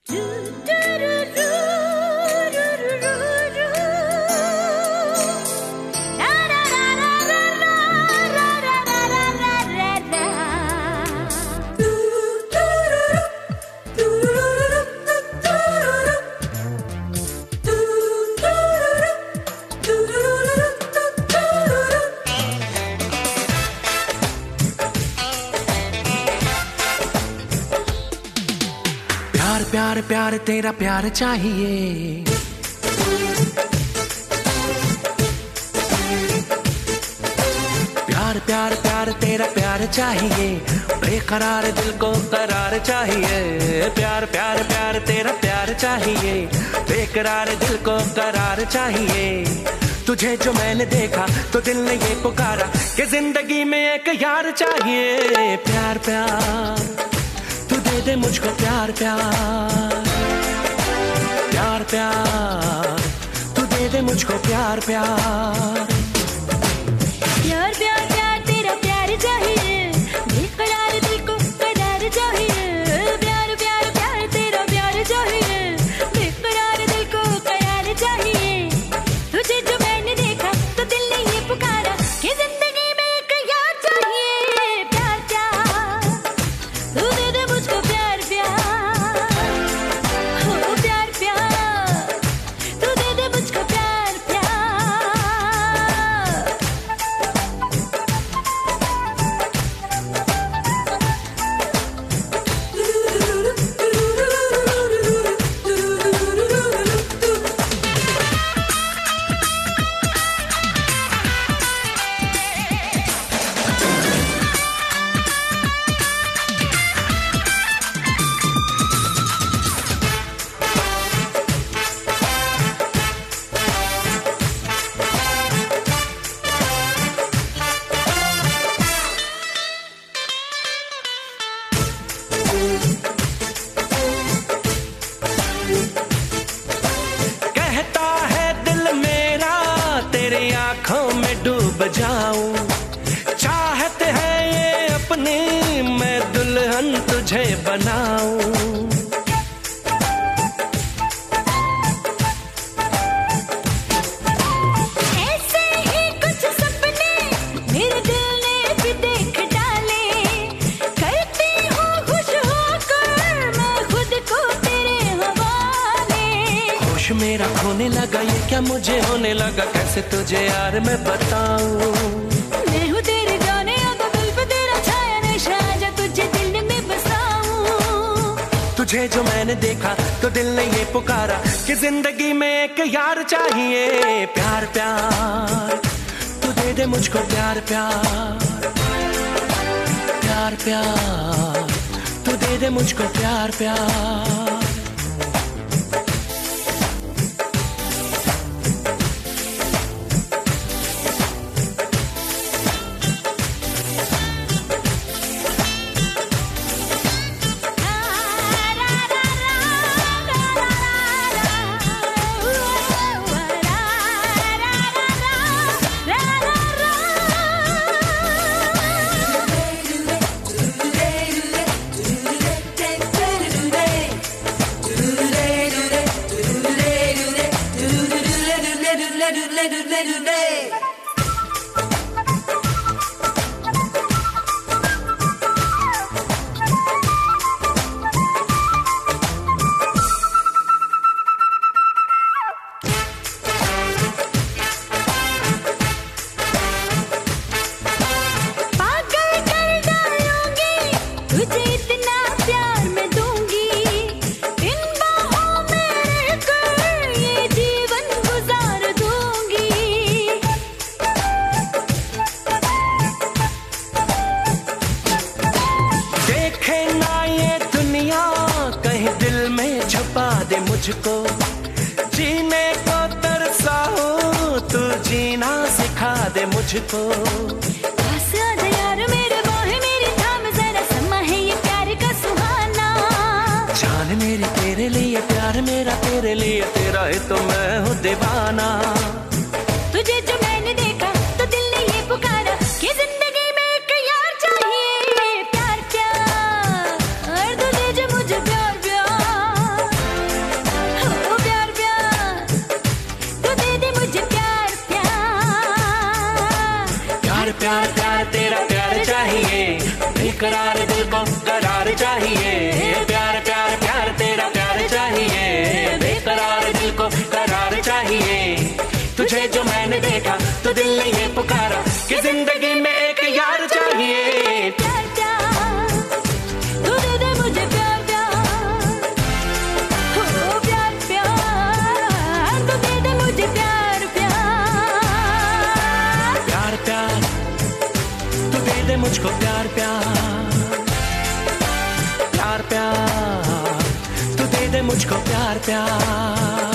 प्यार प्यार तेरा प्यार चाहिए, प्यार प्यार प्यार तेरा प्यार चाहिए, बेकरार दिल को करार चाहिए। प्यार प्यार प्यार तेरा प्यार चाहिए, बेकरार दिल को करार चाहिए। तुझे जो मैंने देखा तो दिल ने ये पुकारा कि जिंदगी में एक यार चाहिए। प्यार प्यार तू दे दे मुझको प्यार प्यार, प्यार प्यार तू दे दे मुझको प्यार प्यार। प्यार प्यार प्यार तेरा प्यार चाहिए, बेकरार दिल को करार चाहिए। प्यार प्यार प्यार तेरा प्यार चाहिए, बेकरार दिल को करार चाहिए। तुझे जो मैंने देखा तो दिल ने ये पुकारा कि जिंदगी में एक यार चाहिए। प्यार प्यार तू दे दे मुझको प्यार प्यार, हो प्यार प्यार तू दे दे मुझको प्यार प्यार। कहता है दिल मेरा तेरी आंखों में डूब जाऊं, चाहत है ये अपनी मैं दुल्हन तुझे बनाऊं। ऐसे ही कुछ सपने मेरे दिल ने भी देख डाले, करती हूँ खुश होकर मैं खुद को तेरे हवाले। होश मेरा खोने लगा, ये क्या मुझे होने लगा, कैसे तुझे यार मैं बताऊं। मैं हूँ तेरे जाने अगर दिल पे तेरा छाया नशा, आजा तुझे दिल में बसाऊं। तुझे जो मैंने देखा तो दिल ने ये पुकारा कि जिंदगी में एक यार चाहिए। प्यार प्यार तू दे दे मुझको प्यार प्यार, प्यार प्यार तू दे दे मुझको प्यार प्यार। तुझे इतना प्यार मैं दूंगी, इन बाहों में रहकर ये जीवन गुजार दूंगी। देखे ना ये दुनिया कहीं दिल में छुपा दे मुझको, जीने को तरसाओ तू जीना सिखा दे मुझको। पास आ जा यार मेरे बाहें मेरी थाम जरा, समा है ये प्यार का सुहाना। जान मेरी तेरे लिए प्यार मेरा तेरे लिए, तेरा है तो मैं हूँ दीवाना। तुझे जो मैंने देखा तो दिल ने ये पुकारा कि जिंदगी में एक यार चाहिए। प्यार प्यार तू दे जो मुझे प्यार प्यार, बेकरार दिल को करार चाहिए, प्यार प्यार प्यार तेरा प्यार चाहिए, बेकरार दिल को करार चाहिए। तुझे जो मैंने देखा तो दिल ने ये पुकारा कि जिंदगी में एक यार चाहिए। प्यार प्यार तू दे दे मुझे प्यार प्यार, हो प्यार प्यार तू दे दे मुझे प्यार प्यार। प्यार प्यार तू दे दे मुझको प्यार प्यार, प्यार प्यार तू दे दे मुझको प्यार प्यार।